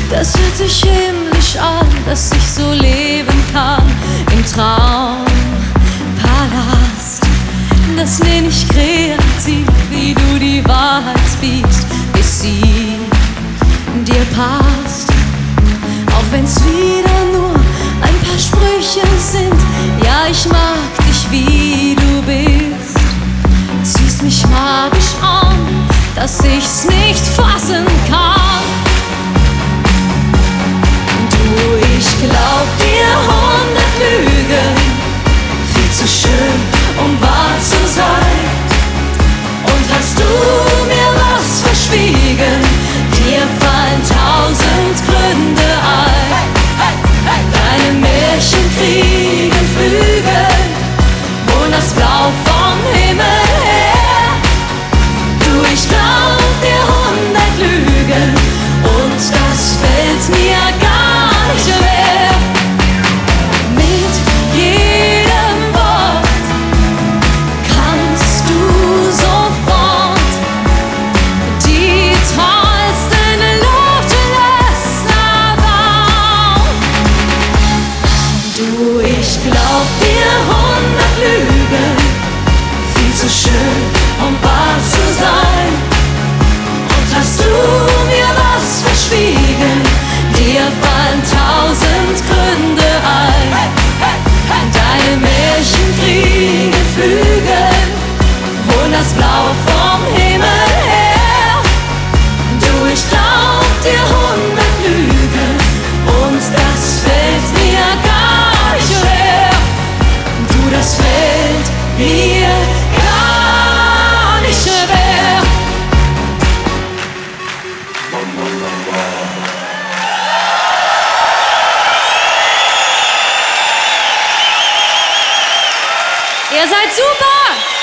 Das hört sich himmlisch an, dass ich so leben kann im Traumpalast. Das nenn ich kreativ, wie du die Wahrheit biegst, bis sie dir passt. Auch wenn's wieder nur ein paar Sprüche sind, ja, ich mag dich, wie du bist. Ziehst mich magisch an, dass ich's nicht fassen kann. Du, ich glaub dir 100 Lügen, viel zu schön, um wahr zu sein. Und hast du mir was verschwiegen, dir fallen 1000 Gründe ein. Deine Märchen kriegen Flügel und das Blau vom Himmel her. Du, ich glaub dir 100 Lügen und das fällt mir gar nicht schwer. Mit jedem Wort kannst du sofort die tollsten Luftlösser bauen. Du, ich glaub dir 100 Lügen, viel zu schön, um wahr zu sein. Und hast du mir was verschwiegen, dir fallen 1000 Gründe ein. Deine Märchen kriegen Flügel und das Blau vom Himmel her. Du, ich glaub dir 100 Lügen und das fällt mir gar nicht schwer. Du, das fällt mir gar nicht schwer. Ihr seid super!